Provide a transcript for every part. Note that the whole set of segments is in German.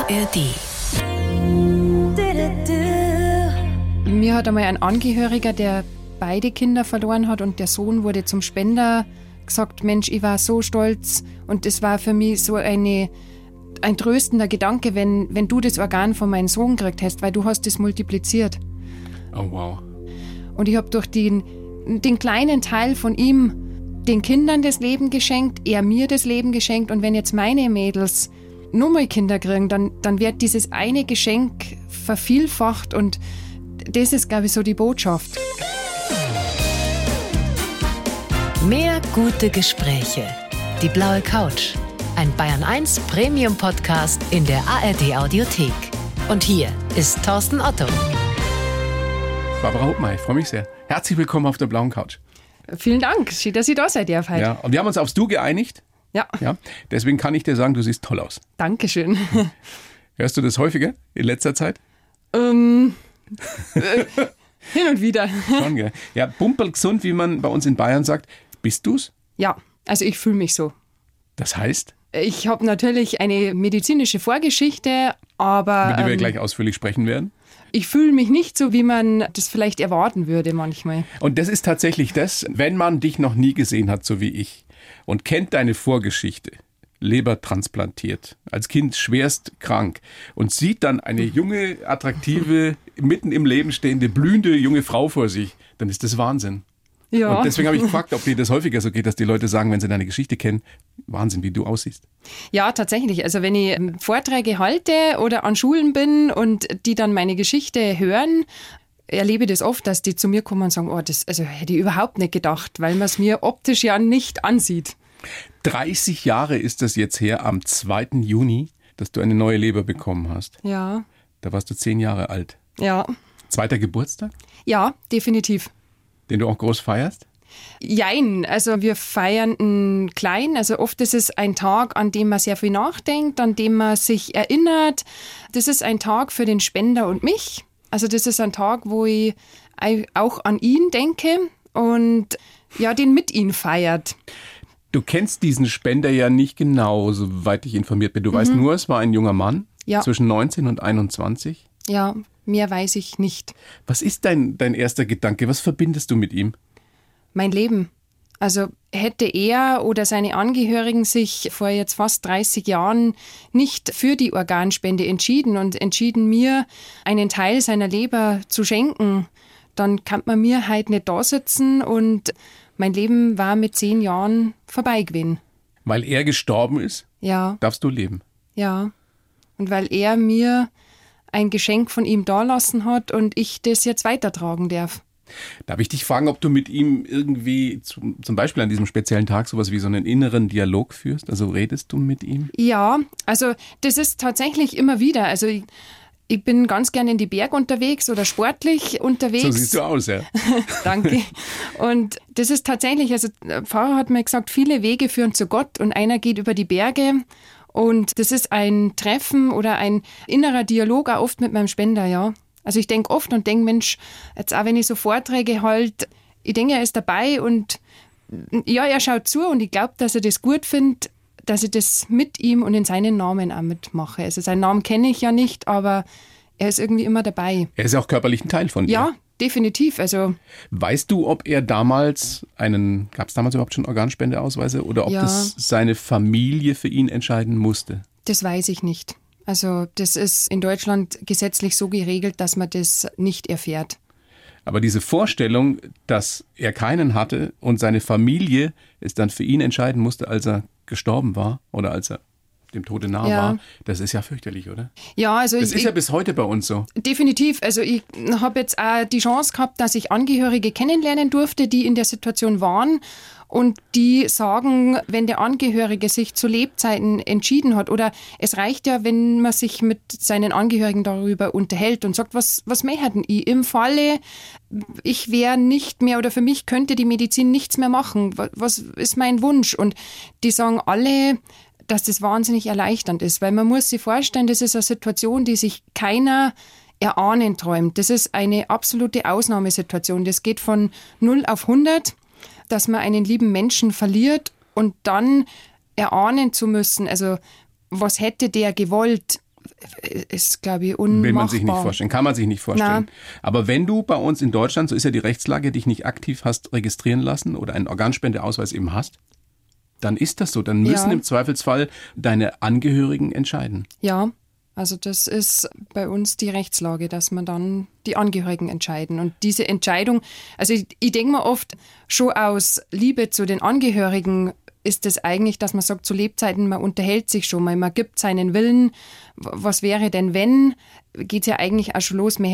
ARD. Mir hat einmal ein Angehöriger, der beide Kinder verloren hat und der Sohn wurde zum Spender, gesagt, Mensch, ich war so stolz und es war für mich so ein tröstender Gedanke, wenn du das Organ von meinem Sohn gekriegt hast, weil du hast es multipliziert. Oh wow. Und ich habe durch den kleinen Teil von ihm den Kindern das Leben geschenkt, er mir das Leben geschenkt und wenn jetzt meine Mädels nur mal Kinder kriegen, dann wird dieses eine Geschenk vervielfacht und das ist, glaube ich, so die Botschaft. Mehr gute Gespräche. Die blaue Couch. Ein Bayern 1 Premium Podcast in der ARD Audiothek. Und hier ist Thorsten Otto. Barbara Hopmeier, ich freue mich sehr. Herzlich willkommen auf der blauen Couch. Vielen Dank, schön, dass ihr da seid, ihr heute. Ja, und wir haben uns aufs Du geeinigt. Ja. Deswegen kann ich dir sagen, du siehst toll aus. Dankeschön. Hörst du das häufiger in letzter Zeit? Hin und wieder. Schon, gell? Ja, pumpelgesund, wie man bei uns in Bayern sagt. Bist du's? Ja, also ich fühle mich so. Das heißt? Ich habe natürlich eine medizinische Vorgeschichte, aber Mit der wir gleich ausführlich sprechen werden. ich fühle mich nicht so, wie man das vielleicht erwarten würde manchmal. Und das ist tatsächlich das, wenn man dich noch nie gesehen hat, so wie ich, und kennt deine Vorgeschichte, Leber transplantiert, als Kind schwerst krank und sieht dann eine junge, attraktive, mitten im Leben stehende, blühende junge Frau vor sich, dann ist das Wahnsinn. Ja. Und deswegen habe ich gefragt, ob dir das häufiger so geht, dass die Leute sagen, wenn sie deine Geschichte kennen, Wahnsinn, wie du aussiehst. Ja, tatsächlich. Also wenn ich Vorträge halte oder an Schulen bin und die dann meine Geschichte hören, erlebe ich das oft, dass die zu mir kommen und sagen, oh, das hätte ich überhaupt nicht gedacht, weil man es mir optisch ja nicht ansieht. 30 Jahre ist das jetzt her, am 2. Juni, dass du eine neue Leber bekommen hast. Ja. Da warst du 10 Jahre alt. Ja. 2. Geburtstag, Ja, definitiv. den du auch groß feierst? Jein, also wir feiern ihn klein. Also oft ist es ein Tag, an dem man sehr viel nachdenkt, an dem man sich erinnert. Das ist ein Tag für den Spender und mich. Also das ist ein Tag, wo ich auch an ihn denke und ja, den mit ihm feiert. Du kennst diesen Spender ja nicht genau, soweit ich informiert bin. Du weißt nur, es war ein junger Mann zwischen 19 und 21. Ja, mehr weiß ich nicht. Was ist dein erster Gedanke? Was verbindest du mit ihm? Mein Leben. Also hätte er oder seine Angehörigen sich vor jetzt fast 30 Jahren nicht für die Organspende entschieden und entschieden, mir einen Teil seiner Leber zu schenken, dann kann man mir halt nicht da sitzen und mein Leben war mit 10 Jahren vorbei gewesen. Weil er gestorben ist, Ja, darfst du leben. ja. Und weil er mir ein Geschenk von ihm dalassen hat und ich das jetzt weitertragen darf. Darf ich dich fragen, ob du mit ihm irgendwie zum Beispiel an diesem speziellen Tag sowas wie so einen inneren Dialog führst? Also redest du mit ihm? Ja, also das ist tatsächlich immer wieder. Also ich bin ganz gern in die Berge unterwegs oder sportlich unterwegs. So siehst du aus, ja. Danke. Und das ist tatsächlich, also der Pfarrer hat mir gesagt, viele Wege führen zu Gott und einer geht über die Berge. Und das ist ein Treffen oder ein innerer Dialog auch oft mit meinem Spender, ja. Also ich denke oft und denke, Mensch, jetzt auch wenn ich so Vorträge halte, ich denke, er ist dabei und ja, er schaut zu und ich glaube, dass er das gut findet, dass ich das mit ihm und in seinen Namen auch mitmache. Also seinen Namen kenne ich ja nicht, aber er ist irgendwie immer dabei. Er ist ja auch körperlich ein Teil von dir. Ja, definitiv. Also Weißt du, ob er damals gab es damals überhaupt schon Organspendeausweise oder ob das seine Familie für ihn entscheiden musste? das weiß ich nicht. Also das ist in Deutschland gesetzlich so geregelt, dass man das nicht erfährt. Aber diese Vorstellung, dass er keinen hatte und seine Familie es dann für ihn entscheiden musste, als er gestorben war oder als er dem Tode nahe war, das ist ja fürchterlich, oder? Ja, also Das ist ja bis heute bei uns so. definitiv. Also ich habe jetzt auch die Chance gehabt, dass ich Angehörige kennenlernen durfte, die in der Situation waren und die sagen, wenn der Angehörige sich zu Lebzeiten entschieden hat oder es reicht ja, wenn man sich mit seinen Angehörigen darüber unterhält und sagt, was möchten ich? Im Falle, ich wäre nicht mehr oder für mich könnte die Medizin nichts mehr machen. Was ist mein Wunsch? Und die sagen alle, dass das wahnsinnig erleichternd ist, weil man muss sich vorstellen, das ist eine Situation, die sich keiner erahnen träumt. Das ist eine absolute Ausnahmesituation. Das geht von 0 auf 100, dass man einen lieben Menschen verliert und dann erahnen zu müssen, also was hätte der gewollt, ist, glaube ich, unmachbar. Will man sich nicht vorstellen, kann man sich nicht vorstellen. Na. Aber wenn du bei uns in Deutschland, so ist ja die Rechtslage, dich nicht aktiv hast registrieren lassen oder einen Organspendeausweis eben hast, dann ist das so. Dann müssen im Zweifelsfall deine Angehörigen entscheiden. Ja, also das ist bei uns die Rechtslage, dass man dann die Angehörigen entscheiden. Und diese Entscheidung, also ich denke mir oft, schon aus Liebe zu den Angehörigen ist es eigentlich, dass man sagt, zu Lebzeiten, man unterhält sich schon mal, man gibt seinen Willen. Was wäre denn, wenn? Geht es ja eigentlich auch schon los,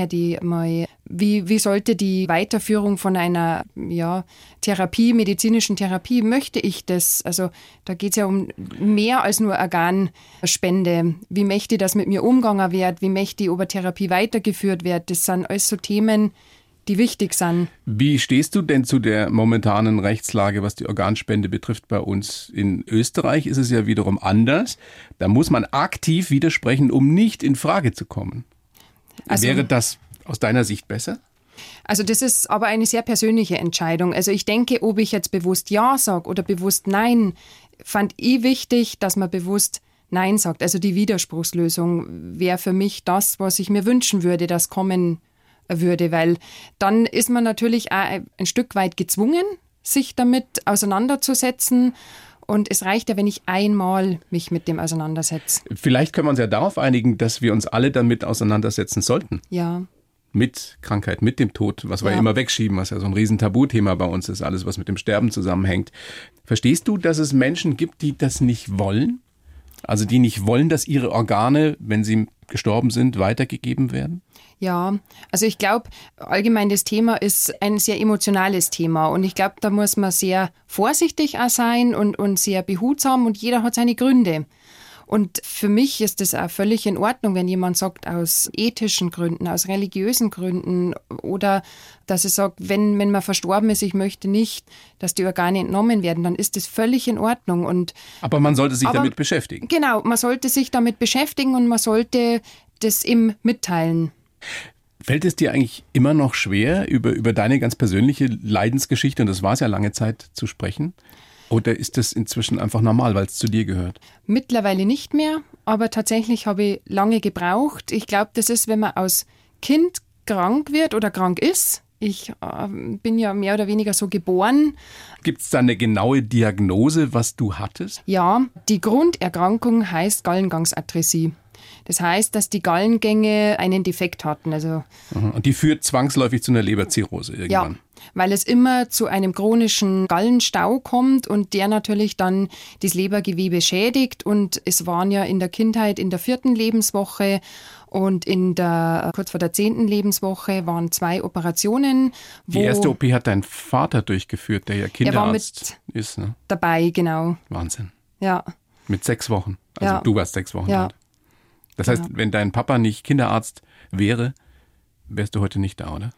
wie sollte die Weiterführung von einer Therapie, medizinischen Therapie, möchte ich das? Also da geht es ja um mehr als nur Organspende. Wie möchte ich, dass mit mir umgegangen wird? Wie möchte ich, ob eine Therapie weitergeführt wird? Das sind alles so Themen, die wichtig sind. Wie stehst du denn zu der momentanen Rechtslage, was die Organspende betrifft bei uns? In Österreich ist es ja wiederum anders. Da muss man aktiv widersprechen, um nicht in Frage zu kommen. Also, wäre das aus deiner Sicht besser? Also das ist aber eine sehr persönliche Entscheidung. Also ich denke, ob ich jetzt bewusst Ja sage oder bewusst Nein, fand ich wichtig, dass man bewusst Nein sagt. Also die Widerspruchslösung wäre für mich das, was ich mir wünschen würde, das kommen würde, weil dann ist man natürlich auch ein Stück weit gezwungen, sich damit auseinanderzusetzen. Und es reicht ja, wenn ich einmal mich mit dem auseinandersetze. Vielleicht können wir uns ja darauf einigen, dass wir uns alle damit auseinandersetzen sollten. Ja. Mit Krankheit, mit dem Tod, was wir immer wegschieben, was ja so ein riesen Tabuthema bei uns ist, alles, was mit dem Sterben zusammenhängt. Verstehst du, dass es Menschen gibt, die das nicht wollen? Also die nicht wollen, dass ihre Organe, wenn sie gestorben sind, weitergegeben werden? Ja, also ich glaube, allgemein das Thema ist ein sehr emotionales Thema und ich glaube, da muss man sehr vorsichtig auch sein und sehr behutsam und jeder hat seine Gründe. Und für mich ist das auch völlig in Ordnung, wenn jemand sagt, aus ethischen Gründen, aus religiösen Gründen oder dass er sagt, wenn man verstorben ist, ich möchte nicht, dass die Organe entnommen werden, dann ist das völlig in Ordnung. Aber man sollte sich damit beschäftigen. Genau, man sollte sich damit beschäftigen und man sollte das ihm mitteilen. Fällt es dir eigentlich immer noch schwer, über deine ganz persönliche Leidensgeschichte, und das war es ja lange Zeit, zu sprechen? Oder ist das inzwischen einfach normal, weil es zu dir gehört? Mittlerweile nicht mehr, aber tatsächlich habe ich lange gebraucht. Ich glaube, das ist, wenn man als Kind krank wird oder krank ist. Ich bin ja mehr oder weniger so geboren. Gibt es da eine genaue Diagnose, was du hattest? Ja, die Grunderkrankung heißt Gallengangsadressie. Das heißt, dass die Gallengänge einen Defekt hatten. Und die führt zwangsläufig zu einer Leberzirrhose irgendwann? Ja, weil es immer zu einem chronischen Gallenstau kommt und der natürlich dann das Lebergewebe schädigt. Und es waren ja in der Kindheit in der 4. Lebenswoche und kurz vor der 10. Lebenswoche waren 2 Operationen. Die erste OP hat dein Vater durchgeführt, der ja Kinderarzt ist. Ne? Dabei, genau. Wahnsinn. Ja. Mit 6 Wochen. Also du warst 6 Wochen alt. Das heißt, wenn dein Papa nicht Kinderarzt wäre, wärst du heute nicht da, oder?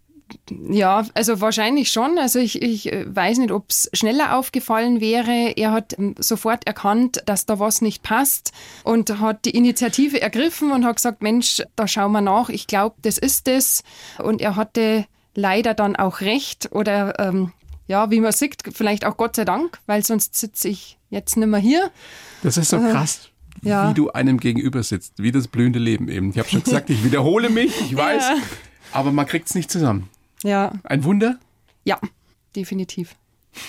Ja, also wahrscheinlich schon. Also ich weiß nicht, ob es schneller aufgefallen wäre. Er hat sofort erkannt, dass da was nicht passt und hat die Initiative ergriffen und hat gesagt, Mensch, da schauen wir nach. Ich glaube, das ist es. Und er hatte leider dann auch recht oder wie man sieht, vielleicht auch Gott sei Dank, weil sonst sitze ich jetzt nicht mehr hier. Das ist so krass. Wie du einem gegenüber sitzt, wie das blühende Leben eben. Ich habe schon gesagt, ich wiederhole mich, ich weiß, aber man kriegt es nicht zusammen. Ja. Ein Wunder? Ja, definitiv.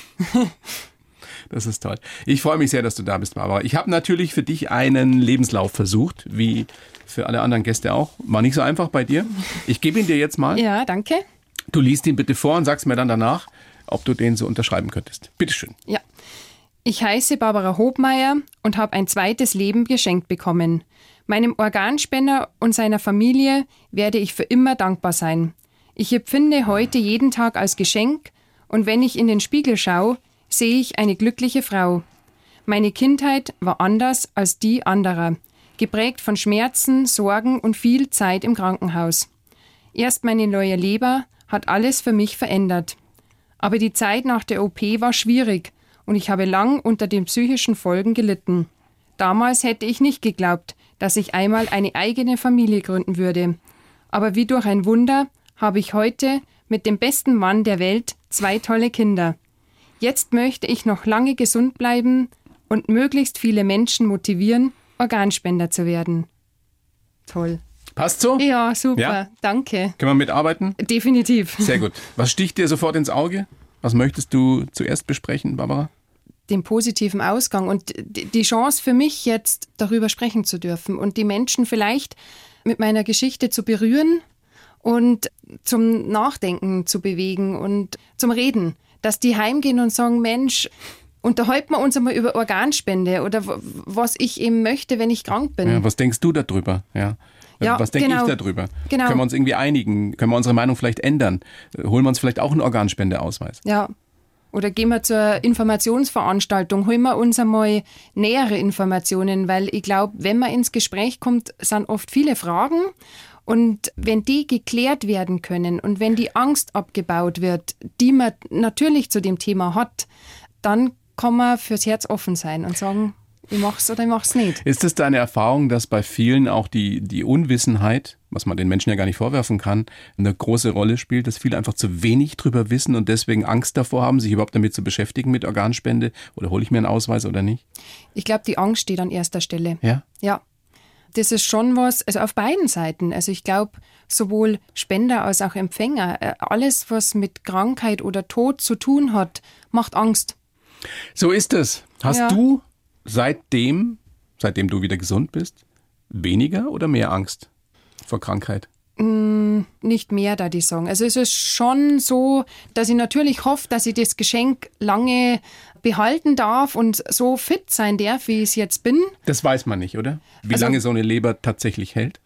Das ist toll. Ich freue mich sehr, dass du da bist, Barbara. Ich habe natürlich für dich einen Lebenslauf versucht, wie für alle anderen Gäste auch. War nicht so einfach bei dir. Ich gebe ihn dir jetzt mal. Ja, danke. Du liest ihn bitte vor und sagst mir dann danach, ob du den so unterschreiben könntest. Bitteschön. Ja. Ich heiße Barbara Hobmeier und habe ein zweites Leben geschenkt bekommen. Meinem Organspender und seiner Familie werde ich für immer dankbar sein. Ich empfinde heute jeden Tag als Geschenk und wenn ich in den Spiegel schaue, sehe ich eine glückliche Frau. Meine Kindheit war anders als die anderer, geprägt von Schmerzen, Sorgen und viel Zeit im Krankenhaus. Erst meine neue Leber hat alles für mich verändert. Aber die Zeit nach der OP war schwierig und ich habe lang unter den psychischen Folgen gelitten. Damals hätte ich nicht geglaubt, dass ich einmal eine eigene Familie gründen würde. Aber wie durch ein Wunder habe ich heute mit dem besten Mann der Welt 2 tolle Kinder. Jetzt möchte ich noch lange gesund bleiben und möglichst viele Menschen motivieren, Organspender zu werden. Toll. Passt so? Ja, super. Ja? Danke. Können wir mitarbeiten? Definitiv. Sehr gut. Was sticht dir sofort ins Auge? Was möchtest du zuerst besprechen, Barbara? Den positiven Ausgang und die Chance für mich jetzt darüber sprechen zu dürfen und die Menschen vielleicht mit meiner Geschichte zu berühren und zum Nachdenken zu bewegen und zum Reden. Dass die heimgehen und sagen, Mensch, unterhalten wir uns einmal über Organspende oder was ich eben möchte, wenn ich krank bin. Ja, was denkst du darüber? Ja, was denke ich darüber? Genau. Können wir uns irgendwie einigen? Können wir unsere Meinung vielleicht ändern? Holen wir uns vielleicht auch einen Organspendeausweis? Ja. Oder gehen wir zur Informationsveranstaltung, holen wir uns einmal nähere Informationen, weil ich glaube, wenn man ins Gespräch kommt, sind oft viele Fragen und wenn die geklärt werden können und wenn die Angst abgebaut wird, die man natürlich zu dem Thema hat, dann kann man fürs Herz offen sein und sagen, ich mach's oder ich mach's nicht. Ist es deine Erfahrung, dass bei vielen auch die Unwissenheit, was man den Menschen ja gar nicht vorwerfen kann, eine große Rolle spielt, dass viele einfach zu wenig drüber wissen und deswegen Angst davor haben, sich überhaupt damit zu beschäftigen mit Organspende oder hole ich mir einen Ausweis oder nicht? Ich glaube, die Angst steht an erster Stelle. Ja? Ja. Das ist schon was, also auf beiden Seiten. Also ich glaube, sowohl Spender als auch Empfänger, alles, was mit Krankheit oder Tod zu tun hat, macht Angst. So ist es. Hast du seitdem du wieder gesund bist, weniger oder mehr Angst vor Krankheit? Nicht mehr, da die sagen. Also es ist schon so, dass ich natürlich hoffe, dass ich das Geschenk lange behalten darf und so fit sein darf, wie ich es jetzt bin. Das weiß man nicht, oder? Wie lange so eine Leber tatsächlich hält?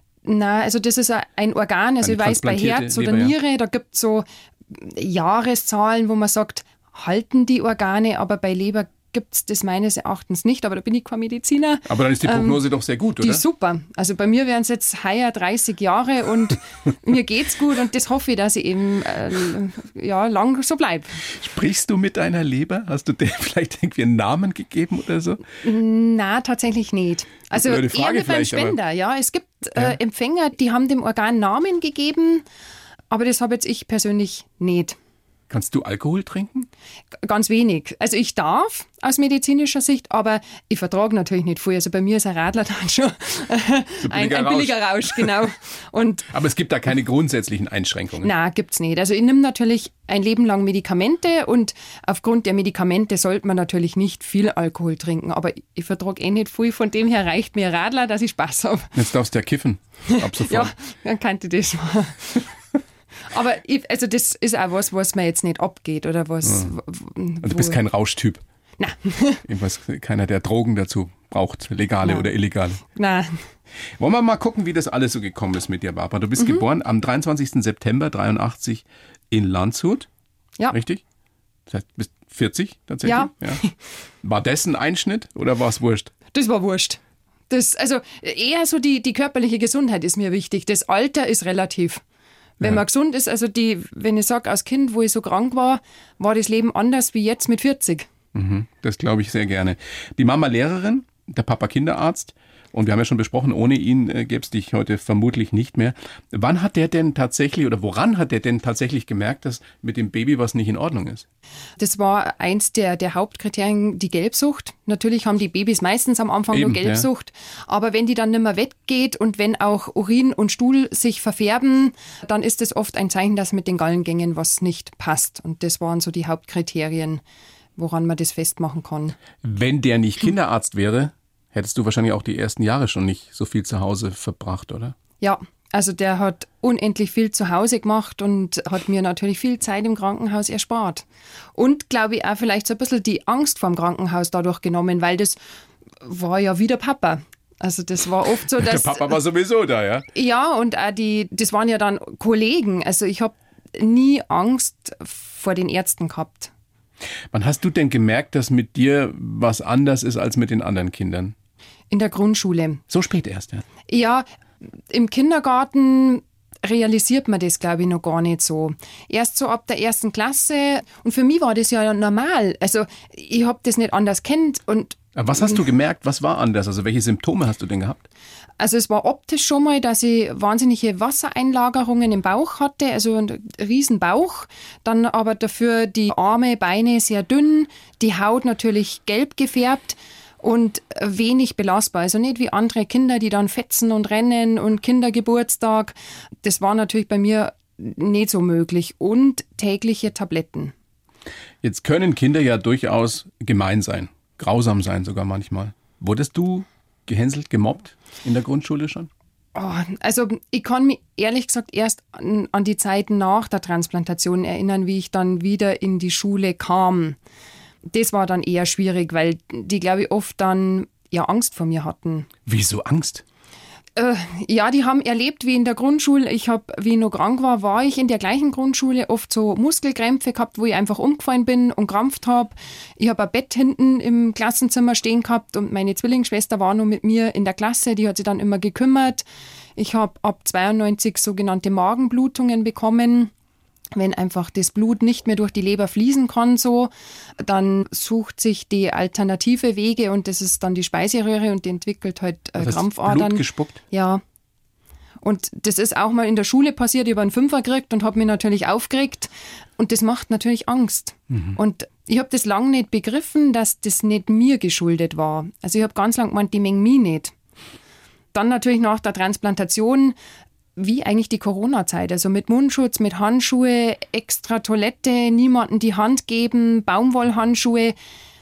Na, also das ist ein Organ. Also ich weiß, bei Herz oder Niere, da gibt es so Jahreszahlen, wo man sagt, halten die Organe, aber bei Leber gibt es das meines Erachtens nicht, aber da bin ich kein Mediziner. Aber dann ist die Prognose doch sehr gut, oder? Die ist super. Also bei mir wären es jetzt heuer 30 Jahre und mir geht's gut und das hoffe ich, dass ich eben lang so bleibe. Sprichst du mit deiner Leber? Hast du der vielleicht irgendwie einen Namen gegeben oder so? Na, tatsächlich nicht. Also eher mit meinem Spender, ja. Es gibt Empfänger, die haben dem Organ Namen gegeben, aber das habe jetzt ich persönlich nicht. Kannst du Alkohol trinken? Ganz wenig. Also ich darf aus medizinischer Sicht, aber ich vertrage natürlich nicht viel. Also bei mir ist ein Radler dann schon ein billiger Rausch, genau. Aber es gibt da keine grundsätzlichen Einschränkungen? Nein, gibt's nicht. Also ich nehme natürlich ein Leben lang Medikamente und aufgrund der Medikamente sollte man natürlich nicht viel Alkohol trinken. Aber ich vertrage nicht viel, von dem her reicht mir ein Radler, dass ich Spaß habe. Jetzt darfst du ja kiffen, ab sofort. Ja, dann könnte das mal. Aber das ist auch was mir jetzt nicht abgeht oder was. Und du bist kein Rauschtyp? Nein. Jedenfalls keiner, der Drogen dazu braucht, legale oder illegale. Nein. Wollen wir mal gucken, wie das alles so gekommen ist mit dir, Barbara. Du bist geboren am 23. September 1983 in Landshut. Ja. Richtig? Das heißt, du bist 40 tatsächlich? Ja. War das ein Einschnitt oder war es wurscht? Das war wurscht. Also eher so die körperliche Gesundheit ist mir wichtig. Das Alter ist relativ. Wenn man gesund ist, also wenn ich sage, als Kind, wo ich so krank war das Leben anders wie jetzt mit 40. Das glaube ich sehr gerne. Die Mama Lehrerin, der Papa Kinderarzt. Und wir haben ja schon besprochen, ohne ihn gäbe es dich heute vermutlich nicht mehr. Wann hat der denn tatsächlich oder woran hat der denn tatsächlich gemerkt, dass mit dem Baby was nicht in Ordnung ist? Das war eins der Hauptkriterien, die Gelbsucht. Natürlich haben die Babys meistens am Anfang nur Gelbsucht. Ja. Aber wenn die dann nicht mehr weggeht und wenn auch Urin und Stuhl sich verfärben, dann ist das oft ein Zeichen, dass mit den Gallengängen was nicht passt. Und das waren so die Hauptkriterien, woran man das festmachen kann. Wenn der nicht Kinderarzt wäre, hättest du wahrscheinlich auch die ersten Jahre schon nicht so viel zu Hause verbracht, oder? Ja, also der hat unendlich viel zu Hause gemacht und hat mir natürlich viel Zeit im Krankenhaus erspart. Und glaube ich auch vielleicht so ein bisschen die Angst vorm Krankenhaus dadurch genommen, weil das war ja wie der Papa. Also das war oft so, dass... Der Papa war sowieso da, ja? Ja, und auch das waren ja dann Kollegen. Also ich habe nie Angst vor den Ärzten gehabt. Wann hast du denn gemerkt, dass mit dir was anders ist als mit den anderen Kindern? In der Grundschule. So spät erst, ja? Ja, im Kindergarten realisiert man das, glaube ich, noch gar nicht so. Erst so ab der 1. Klasse. Und für mich war das ja normal. Also ich habe das nicht anders kennt. Was hast du gemerkt? Was war anders? Also welche Symptome hast du denn gehabt? Also es war optisch schon mal, dass ich wahnsinnige Wassereinlagerungen im Bauch hatte, also einen riesen Bauch. Dann aber dafür die Arme, Beine sehr dünn, die Haut natürlich gelb gefärbt. und wenig belastbar. Also nicht wie andere Kinder, die dann fetzen und rennen und Kindergeburtstag. Das war natürlich bei mir nicht so möglich. Und tägliche Tabletten. Jetzt können Kinder ja durchaus gemein sein, grausam sein sogar manchmal. Wurdest du gehänselt, gemobbt in der Grundschule schon? Oh, also ich kann mich ehrlich gesagt erst an die Zeit nach der Transplantation erinnern, wie ich dann wieder in die Schule kam. Das war dann eher schwierig, weil die, glaube ich, oft dann ja Angst vor mir hatten. Wieso Angst? Ja, die haben erlebt, wie in der Grundschule, wie ich noch krank war ich in der gleichen Grundschule oft so Muskelkrämpfe gehabt, wo ich einfach umgefallen bin und krampft habe. Ich habe ein Bett hinten im Klassenzimmer stehen gehabt und meine Zwillingsschwester war noch mit mir in der Klasse, die hat sich dann immer gekümmert. Ich habe ab 92 sogenannte Magenblutungen bekommen. Wenn einfach das Blut nicht mehr durch die Leber fließen kann, dann sucht sich die alternative Wege und das ist dann die Speiseröhre und die entwickelt halt Krampfadern. Blut gespuckt? Ja. Und das ist auch mal in der Schule passiert. Ich habe einen Fünfer gekriegt und habe mich natürlich aufgeregt. Und das macht natürlich Angst. Mhm. Und ich habe das lange nicht begriffen, dass das nicht mir geschuldet war. Also ich habe ganz lange gemeint, die mengen mich nicht. Dann natürlich nach der Transplantation, wie eigentlich die Corona-Zeit, also mit Mundschutz, mit Handschuhe, extra Toilette, niemandem die Hand geben, Baumwollhandschuhe.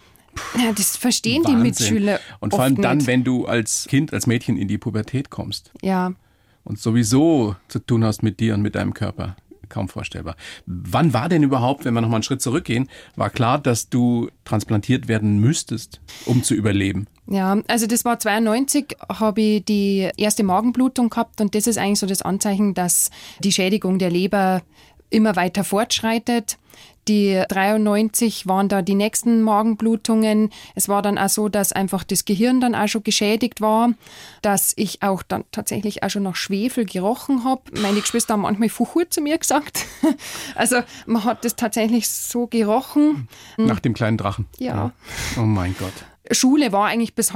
Ja, das verstehen Wahnsinn. Die Mitschüler und vor allem oft dann, nicht. wenn du als Kind, als Mädchen in die Pubertät kommst. Ja. Und sowieso zu tun hast mit dir und mit deinem Körper. Kaum vorstellbar. Wann war denn überhaupt, wenn wir nochmal einen Schritt zurückgehen, war klar, dass du transplantiert werden müsstest, um zu überleben? Ja, also das war 92, habe ich die erste Magenblutung gehabt und das ist eigentlich so das Anzeichen, dass die Schädigung der Leber immer weiter fortschreitet. Die 93 waren da die nächsten Magenblutungen. Es war dann auch so, dass einfach das Gehirn dann auch schon geschädigt war, dass ich auch dann tatsächlich auch schon nach Schwefel gerochen habe. Meine Geschwister haben manchmal Fuchur zu mir gesagt. Also man hat das tatsächlich so gerochen. Nach dem kleinen Drachen? Ja. Oh mein Gott. Schule war eigentlich bis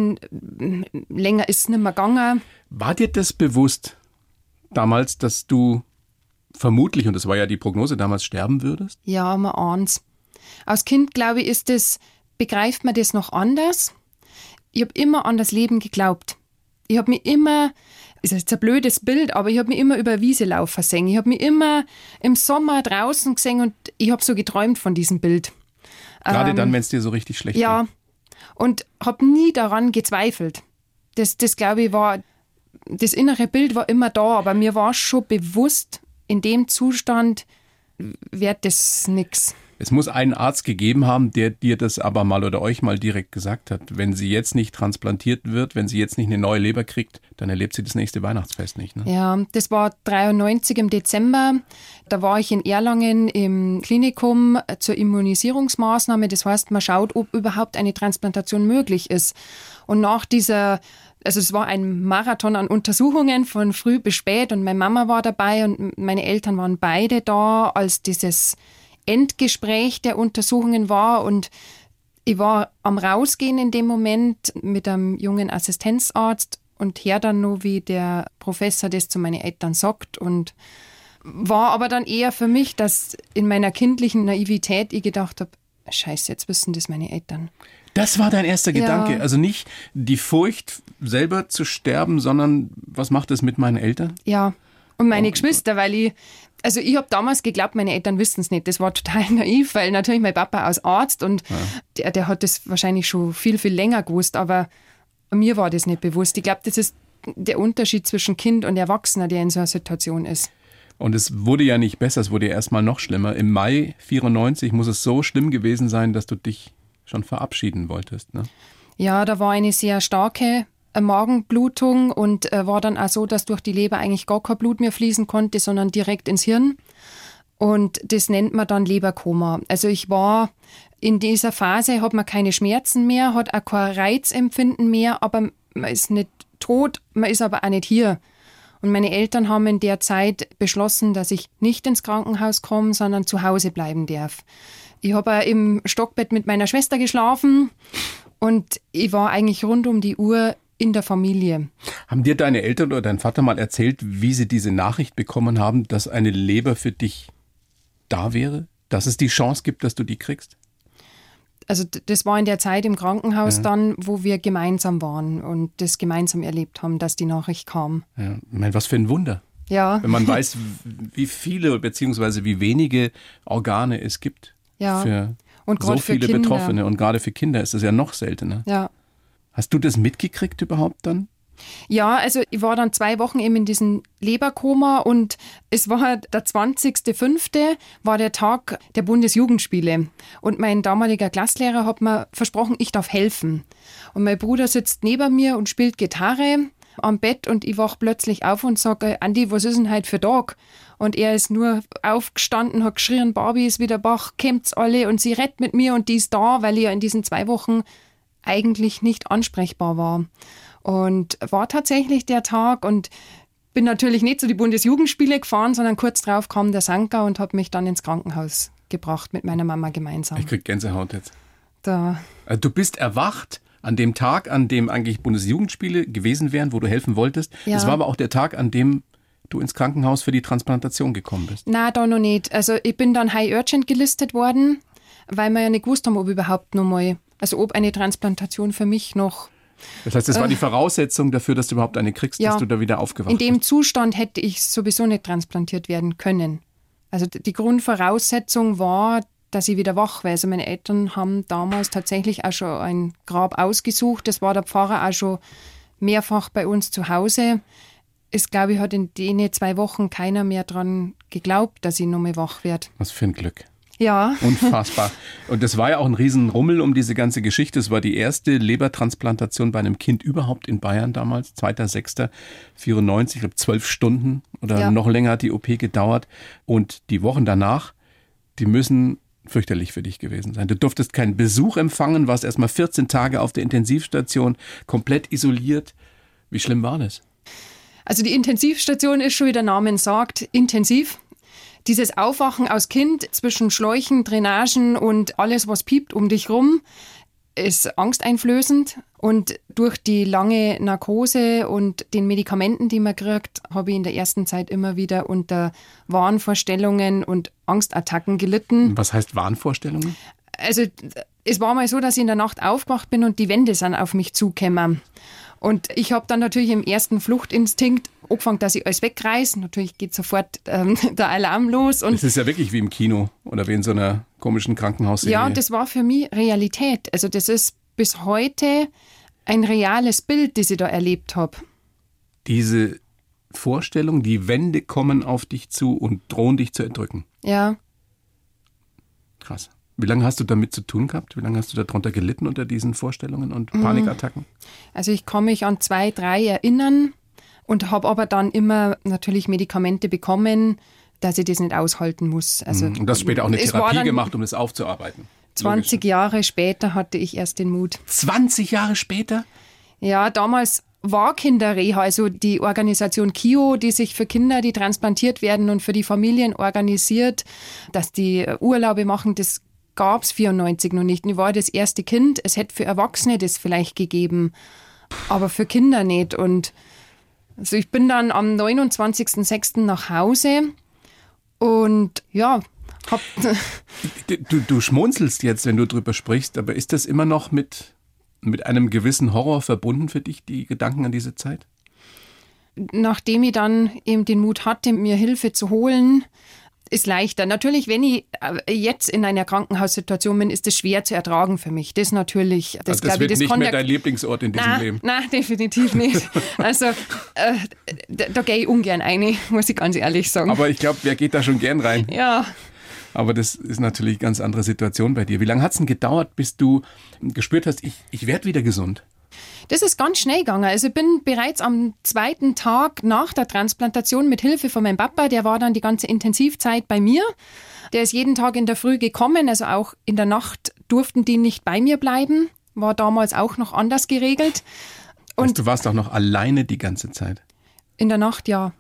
9:30. Länger ist es nicht mehr gegangen. War dir das bewusst damals, dass du vermutlich, und das war ja die Prognose damals, sterben würdest? Ja, man ahnt's. Als Kind, glaube ich, begreift man das noch anders. Ich habe immer an das Leben geglaubt. Ich habe mich immer, ist jetzt ein blödes Bild, aber ich habe mich immer über Wiese laufen gesehen. Ich habe mich immer im Sommer draußen gesehen und ich habe so geträumt von diesem Bild. Gerade dann, wenn es dir so richtig schlecht geht. Ja, und habe nie daran gezweifelt. Das glaube ich, das innere Bild war immer da, aber mir war schon bewusst, in dem Zustand wird das nix. Es muss einen Arzt gegeben haben, der dir das aber mal oder euch mal direkt gesagt hat. Wenn sie jetzt nicht transplantiert wird, wenn sie jetzt nicht eine neue Leber kriegt, dann erlebt sie das nächste Weihnachtsfest nicht. Ne? Ja, das war 93 im Dezember. Da war ich in Erlangen im Klinikum zur Immunisierungsmaßnahme. Das heißt, man schaut, ob überhaupt eine Transplantation möglich ist. Und nach also es war ein Marathon an Untersuchungen von früh bis spät und meine Mama war dabei und meine Eltern waren beide da, als dieses Endgespräch der Untersuchungen war und ich war am Rausgehen in dem Moment mit einem jungen Assistenzarzt und hör dann nur, wie der Professor das zu meinen Eltern sagt und war aber dann eher für mich, dass in meiner kindlichen Naivität ich gedacht habe, Scheiße, jetzt wissen das meine Eltern. Das war dein erster Gedanke. Ja. Also nicht die Furcht, selber zu sterben, sondern was macht es mit meinen Eltern? Ja, und meine Geschwister, weil ich habe damals geglaubt, meine Eltern wissen es nicht. Das war total naiv, weil natürlich mein Papa als Arzt und der hat das wahrscheinlich schon viel, viel länger gewusst, aber mir war das nicht bewusst. Ich glaube, das ist der Unterschied zwischen Kind und Erwachsener, der in so einer Situation ist. Und es wurde ja nicht besser, es wurde ja erstmal noch schlimmer. Im Mai 94 muss es so schlimm gewesen sein, dass du dich schon verabschieden wolltest, ne? Ja, da war eine sehr starke Magenblutung und war dann auch so, dass durch die Leber eigentlich gar kein Blut mehr fließen konnte, sondern direkt ins Hirn. Und das nennt man dann Leberkoma. Also ich war in dieser Phase, hat man keine Schmerzen mehr, hat auch kein Reizempfinden mehr, aber man ist nicht tot, man ist aber auch nicht hier. Und meine Eltern haben in der Zeit beschlossen, dass ich nicht ins Krankenhaus komme, sondern zu Hause bleiben darf. Ich habe auch im Stockbett mit meiner Schwester geschlafen und ich war eigentlich rund um die Uhr in der Familie. Haben dir deine Eltern oder dein Vater mal erzählt, wie sie diese Nachricht bekommen haben, dass eine Leber für dich da wäre? Dass es die Chance gibt, dass du die kriegst? Also das war in der Zeit im Krankenhaus dann, wo wir gemeinsam waren und das gemeinsam erlebt haben, dass die Nachricht kam. Ja, ich meine, was für ein Wunder. Ja. Wenn man weiß, wie viele bzw. wie wenige Organe es gibt für und so viele für Betroffene. Und gerade für Kinder ist das ja noch seltener. Ja. Hast du das mitgekriegt überhaupt dann? Ja, also ich war dann 2 Wochen eben in diesem Leberkoma und es war der 20.05. war der Tag der Bundesjugendspiele. Und mein damaliger Klasslehrer hat mir versprochen, ich darf helfen. Und mein Bruder sitzt neben mir und spielt Gitarre am Bett und ich wach plötzlich auf und sage, Andi, was ist denn heute für Tag? Und er ist nur aufgestanden, hat geschrien, Barbie ist wieder wach, kommt's alle und sie redet mit mir und die ist da, weil ich ja in diesen 2 Wochen eigentlich nicht ansprechbar war. Und war tatsächlich der Tag und bin natürlich nicht zu die Bundesjugendspiele gefahren, sondern kurz drauf kam der Sanka und hat mich dann ins Krankenhaus gebracht mit meiner Mama gemeinsam. Ich krieg Gänsehaut jetzt. Da. Du bist erwacht an dem Tag, an dem eigentlich Bundesjugendspiele gewesen wären, wo du helfen wolltest. Ja. Es war aber auch der Tag, an dem du ins Krankenhaus für die Transplantation gekommen bist. Na, da noch nicht. Also ich bin dann High Urgent gelistet worden, weil wir ja nicht gewusst haben, ob überhaupt noch mal, also ob eine Transplantation für mich noch. Das heißt, das war die Voraussetzung dafür, dass du überhaupt eine kriegst, dass du da wieder aufgewacht bist. In dem Zustand hätte ich sowieso nicht transplantiert werden können. Also die Grundvoraussetzung war, dass ich wieder wach war. Also meine Eltern haben damals tatsächlich auch schon ein Grab ausgesucht. Das war der Pfarrer auch schon mehrfach bei uns zu Hause. Es, glaube ich, hat in den 2 Wochen keiner mehr dran geglaubt, dass ich noch mal wach werde. Was für ein Glück. Ja. Unfassbar. Und das war ja auch ein Riesenrummel um diese ganze Geschichte. Es war die erste Lebertransplantation bei einem Kind überhaupt in Bayern damals, 2.6.94, ich glaube 12 Stunden oder noch länger hat die OP gedauert. Und die Wochen danach, die müssen fürchterlich für dich gewesen sein. Du durftest keinen Besuch empfangen, warst erstmal 14 Tage auf der Intensivstation, komplett isoliert. Wie schlimm war das? Also die Intensivstation ist schon, wie der Name sagt, intensiv. Dieses Aufwachen als Kind zwischen Schläuchen, Drainagen und alles, was piept um dich rum, ist angsteinflößend. Und durch die lange Narkose und den Medikamenten, die man kriegt, habe ich in der ersten Zeit immer wieder unter Wahnvorstellungen und Angstattacken gelitten. Was heißt Wahnvorstellungen? Also es war mal so, dass ich in der Nacht aufgewacht bin und die Wände sind auf mich zugekommen. Und ich habe dann natürlich im ersten Fluchtinstinkt angefangen, dass ich alles wegreiße. Natürlich geht sofort der Alarm los. Und das ist ja wirklich wie im Kino oder wie in so einer komischen Krankenhausserie. Ja, und das war für mich Realität. Also das ist bis heute ein reales Bild, das ich da erlebt habe. Diese Vorstellung, die Wände kommen auf dich zu und drohen dich zu erdrücken. Ja. Krass. Wie lange hast du damit zu tun gehabt? Wie lange hast du darunter gelitten unter diesen Vorstellungen und Panikattacken? Also ich kann mich an 2, 3 erinnern und habe aber dann immer natürlich Medikamente bekommen, dass ich das nicht aushalten muss. Also und das später auch eine Therapie gemacht, um das aufzuarbeiten. 20 Jahre später hatte ich erst den Mut. 20 Jahre später? Ja, damals war Kinderreha, also die Organisation KIO, die sich für Kinder, die transplantiert werden und für die Familien organisiert, dass die Urlaube machen, das gab es 94 noch nicht. Ich war das erste Kind. Es hätte für Erwachsene das vielleicht gegeben, aber für Kinder nicht. Und also ich bin dann am 29.06. nach Hause und ja, hab... Du schmunzelst jetzt, wenn du drüber sprichst, aber ist das immer noch mit einem gewissen Horror verbunden für dich, die Gedanken an diese Zeit? Nachdem ich dann eben den Mut hatte, mir Hilfe zu holen, ist leichter. Natürlich, wenn ich jetzt in einer Krankenhaussituation bin, ist es schwer zu ertragen für mich. Das natürlich. Das wird nicht mehr dein Lieblingsort in diesem Leben. Nein, definitiv nicht. Also da gehe ich ungern rein, muss ich ganz ehrlich sagen. Aber ich glaube, wer geht da schon gern rein? Ja. Aber das ist natürlich eine ganz andere Situation bei dir. Wie lange hat es denn gedauert, bis du gespürt hast, ich werde wieder gesund? Das ist ganz schnell gegangen. Also ich bin bereits am 2. Tag nach der Transplantation mit Hilfe von meinem Papa, der war dann die ganze Intensivzeit bei mir. Der ist jeden Tag in der Früh gekommen, also auch in der Nacht durften die nicht bei mir bleiben. War damals auch noch anders geregelt. Und heißt, du warst auch noch alleine die ganze Zeit? In der Nacht, ja.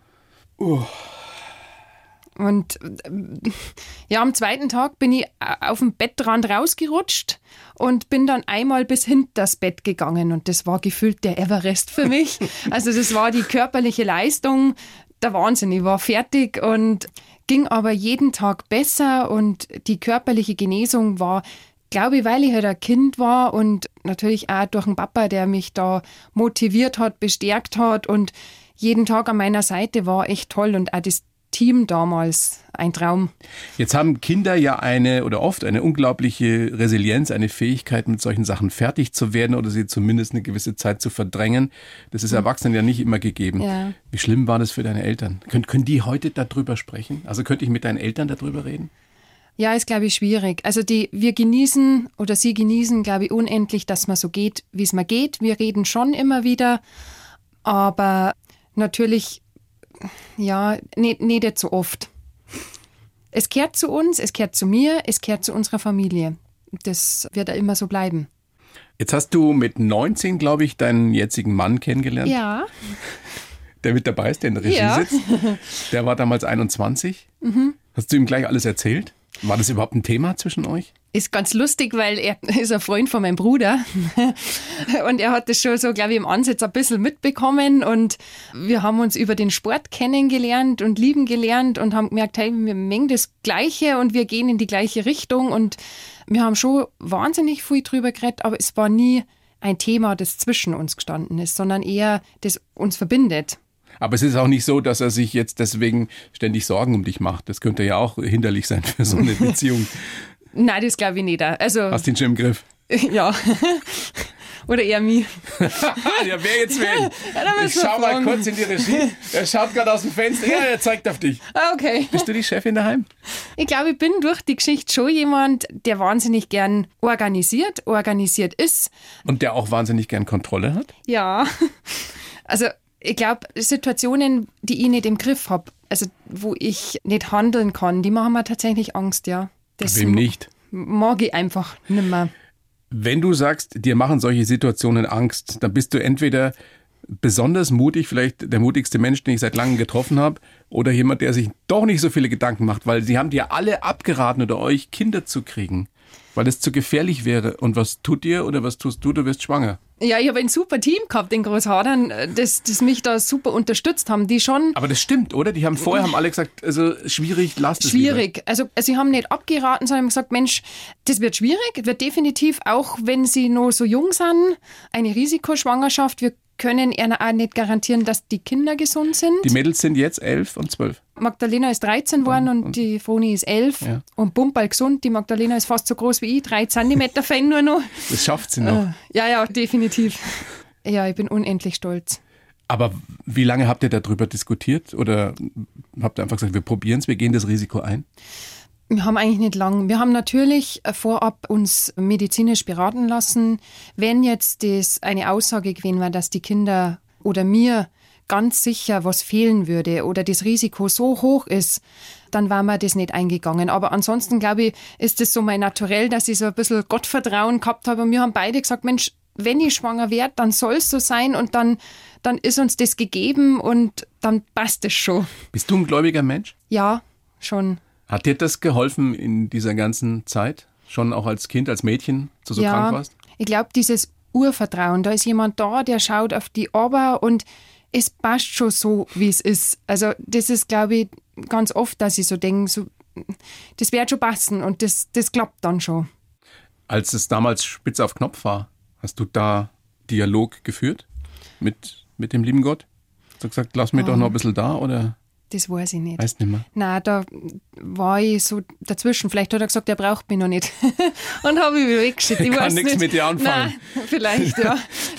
Und ja, am 2. Tag bin ich auf dem Bettrand rausgerutscht und bin dann einmal bis hinter das Bett gegangen. Und das war gefühlt der Everest für mich. Also das war die körperliche Leistung, der Wahnsinn. Ich war fertig und ging aber jeden Tag besser. Und die körperliche Genesung war glaube, weil ich halt ein Kind war und natürlich auch durch den Papa, der mich da motiviert hat, bestärkt hat und jeden Tag an meiner Seite war, echt toll. Und auch das Team damals, ein Traum. Jetzt haben Kinder ja oft eine unglaubliche Resilienz, eine Fähigkeit, mit solchen Sachen fertig zu werden oder sie zumindest eine gewisse Zeit zu verdrängen. Das ist Erwachsenen ja nicht immer gegeben. Ja. Wie schlimm war das für deine Eltern? Können die heute darüber sprechen? Also könnte ich mit deinen Eltern darüber reden? Ja, ist, glaube ich, schwierig. Also wir genießen oder sie genießen, glaube ich, unendlich, dass man so geht, wie es mir geht. Wir reden schon immer wieder, aber natürlich, ja, nicht so oft. Es gehört zu uns, es gehört zu mir, es gehört zu unserer Familie. Das wird ja immer so bleiben. Jetzt hast du mit 19, glaube ich, deinen jetzigen Mann kennengelernt. Ja. Der mit dabei ist, der in der Regie sitzt. Der war damals 21. Mhm. Hast du ihm gleich alles erzählt? War das überhaupt ein Thema zwischen euch? Ist ganz lustig, weil er ist ein Freund von meinem Bruder und er hat das schon so, glaube ich, im Ansatz ein bisschen mitbekommen und wir haben uns über den Sport kennengelernt und lieben gelernt und haben gemerkt, hey, wir mengen das Gleiche und wir gehen in die gleiche Richtung und wir haben schon wahnsinnig viel drüber geredet, aber es war nie ein Thema, das zwischen uns gestanden ist, sondern eher, das uns verbindet. Aber es ist auch nicht so, dass er sich jetzt deswegen ständig Sorgen um dich macht. Das könnte ja auch hinderlich sein für so eine Beziehung. Nein, das glaube ich nicht. Also, hast du ihn schon im Griff? Ja. Oder eher mich. Ja, wer jetzt wen? Ja, ich schau mal kurz in die Regie. Er schaut gerade aus dem Fenster. Ja, er zeigt auf dich. Okay. Bist du die Chefin daheim? Ich glaube, ich bin durch die Geschichte schon jemand, der wahnsinnig gern organisiert ist. Und der auch wahnsinnig gern Kontrolle hat? Ja. Also ich glaube, Situationen, die ich nicht im Griff habe, also wo ich nicht handeln kann, die machen mir tatsächlich Angst, ja. Das wem nicht? Mag ich einfach nicht mehr. Wenn du sagst, dir machen solche Situationen Angst, dann bist du entweder besonders mutig, vielleicht der mutigste Mensch, den ich seit langem getroffen habe, oder jemand, der sich doch nicht so viele Gedanken macht, weil sie haben dir alle abgeraten oder euch Kinder zu kriegen, weil es zu gefährlich wäre. Und was tut ihr oder was tust du? Du wirst schwanger. Ja, ich habe ein super Team gehabt in Großhadern, das mich da super unterstützt haben. Die schon. Aber das stimmt, oder? Die haben alle gesagt, also schwierig, lasst es schwierig. Lieber. Also sie haben nicht abgeraten, sondern gesagt, Mensch, das wird schwierig, wird definitiv, auch wenn sie noch so jung sind, eine Risikoschwangerschaft. Wir können ihnen auch nicht garantieren, dass die Kinder gesund sind. Die Mädels sind jetzt 11 und 12. Magdalena ist 13 geworden und die Froni ist 11. Ja. Und Bumperl gesund. Die Magdalena ist fast so groß wie ich, 3 Zentimeter fein nur noch. Das schafft sie noch. Ja, definitiv. Ja, ich bin unendlich stolz. Aber wie lange habt ihr darüber diskutiert? Oder habt ihr einfach gesagt, wir probieren es, wir gehen das Risiko ein? Wir haben eigentlich nicht lang. Wir haben natürlich vorab uns medizinisch beraten lassen. Wenn jetzt das eine Aussage gewesen wäre, dass die Kinder oder mir ganz sicher was fehlen würde oder das Risiko so hoch ist, dann war mir das nicht eingegangen. Aber ansonsten, glaube ich, ist das so mein Naturell, dass ich so ein bisschen Gottvertrauen gehabt habe. Und wir haben beide gesagt, Mensch, wenn ich schwanger werde, dann soll es so sein und dann ist uns das gegeben und dann passt es schon. Bist du ein gläubiger Mensch? Ja, schon. Hat dir das geholfen in dieser ganzen Zeit? Schon auch als Kind, als Mädchen, so krank warst? Ich glaube, dieses Urvertrauen, da ist jemand da, der schaut auf die Ober und es passt schon so, wie es ist. Also das ist, glaube ich, ganz oft, dass ich so denke, so, das wird schon passen und das klappt dann schon. Als es damals spitz auf Knopf war, hast du da Dialog geführt mit dem lieben Gott? Hast du gesagt, lass mich doch noch ein bisschen da, oder? Das weiß ich nicht. Weißt nicht mehr? Nein, da war ich so dazwischen. Vielleicht hat er gesagt, er braucht mich noch nicht. Und habe ich wieder weggeschickt. Ich kann nichts mit dir anfangen. Nein, vielleicht, ja.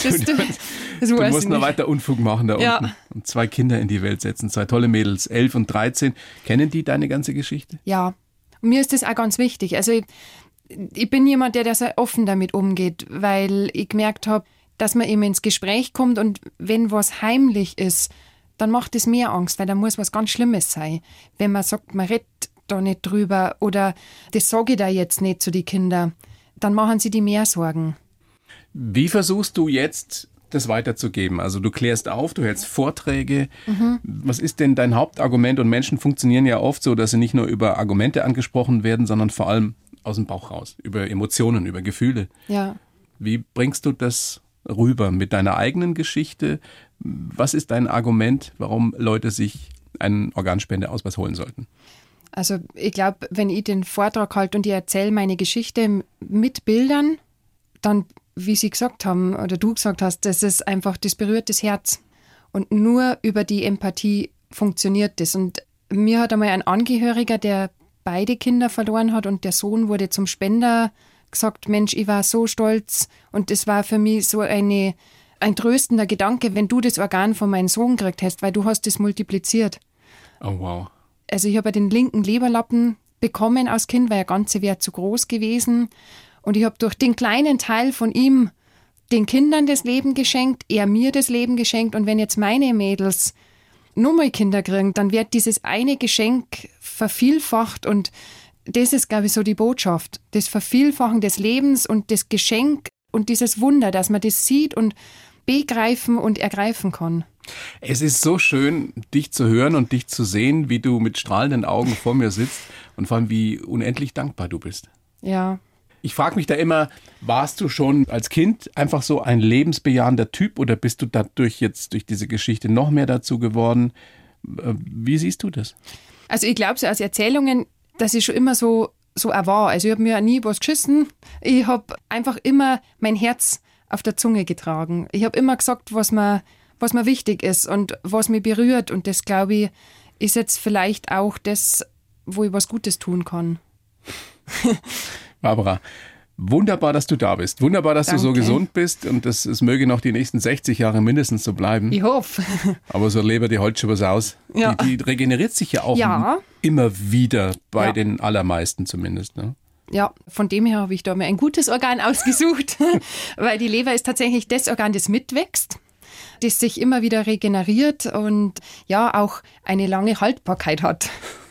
Du musst noch weiter Unfug machen da unten. Und 2 Kinder in die Welt setzen. 2 tolle Mädels, 11 und 13. Kennen die deine ganze Geschichte? Ja. Und mir ist das auch ganz wichtig. Also ich bin jemand, der sehr offen damit umgeht, weil ich gemerkt habe, dass man eben ins Gespräch kommt und wenn was heimlich ist, dann macht es mehr Angst, weil da muss was ganz Schlimmes sein. Wenn man sagt, man redet da nicht drüber oder das sage ich da jetzt nicht zu den Kindern, dann machen sie die mehr Sorgen. Wie versuchst du jetzt, das weiterzugeben? Also du klärst auf, du hältst Vorträge. Mhm. Was ist denn dein Hauptargument? Und Menschen funktionieren ja oft so, dass sie nicht nur über Argumente angesprochen werden, sondern vor allem aus dem Bauch raus, über Emotionen, über Gefühle. Ja. Wie bringst du das rüber mit deiner eigenen Geschichte? Was ist dein Argument, warum Leute sich einen Organspendeausweis holen sollten? Also ich glaube, wenn ich den Vortrag halte und ich erzähle meine Geschichte mit Bildern, dann, wie Sie gesagt haben oder du gesagt hast, das berührt das Herz. Und nur über die Empathie funktioniert das. Und mir hat einmal ein Angehöriger, der beide Kinder verloren hat und der Sohn wurde zum Spender, gesagt, Mensch, ich war so stolz und das war für mich so ein tröstender Gedanke, wenn du das Organ von meinem Sohn gekriegt hast, weil du hast das multipliziert. Oh wow. Also ich habe den linken Leberlappen bekommen als Kind, weil der ganze wäre zu groß gewesen. Und ich habe durch den kleinen Teil von ihm den Kindern das Leben geschenkt, er mir das Leben geschenkt. Und wenn jetzt meine Mädels nur mal Kinder kriegen, dann wird dieses eine Geschenk vervielfacht. Und das ist, glaube ich, so die Botschaft. Das Vervielfachen des Lebens und das Geschenk und dieses Wunder, dass man das sieht und begreifen und ergreifen kann. Es ist so schön, dich zu hören und dich zu sehen, wie du mit strahlenden Augen vor mir sitzt und vor allem, wie unendlich dankbar du bist. Ja. Ich frage mich da immer, warst du schon als Kind einfach so ein lebensbejahender Typ oder bist du dadurch jetzt durch diese Geschichte noch mehr dazu geworden? Wie siehst du das? Also ich glaube so aus Erzählungen, dass ich schon immer so war. Also ich habe mir nie was geschissen. Ich habe einfach immer mein Herz auf der Zunge getragen. Ich habe immer gesagt, was mir wichtig ist und was mich berührt. Und das, glaube ich, ist jetzt vielleicht auch das, wo ich was Gutes tun kann. Barbara, wunderbar, dass du da bist. Wunderbar, dass Danke. du so gesund bist und es möge noch die nächsten 60 Jahre mindestens so bleiben. Ich hoffe. Aber so Leber, die hält schon was aus. Ja. Die regeneriert sich ja auch immer wieder, bei den allermeisten zumindest. Ne? Ja, von dem her habe ich da mir ein gutes Organ ausgesucht, weil die Leber ist tatsächlich das Organ, das mitwächst, das sich immer wieder regeneriert und ja auch eine lange Haltbarkeit hat.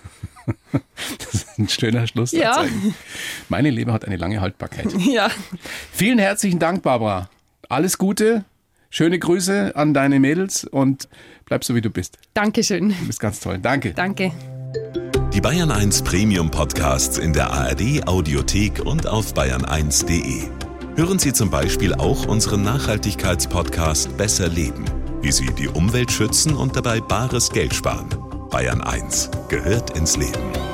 Das ist ein schöner Schluss. Ja. Meine Leber hat eine lange Haltbarkeit. Ja. Vielen herzlichen Dank, Barbara. Alles Gute, schöne Grüße an deine Mädels und bleib so, wie du bist. Dankeschön. Du bist ganz toll. Danke. Danke. Die Bayern 1 Premium Podcasts in der ARD Audiothek und auf bayern1.de. Hören Sie zum Beispiel auch unseren Nachhaltigkeitspodcast Besser Leben, wie Sie die Umwelt schützen und dabei bares Geld sparen. Bayern 1 gehört ins Leben.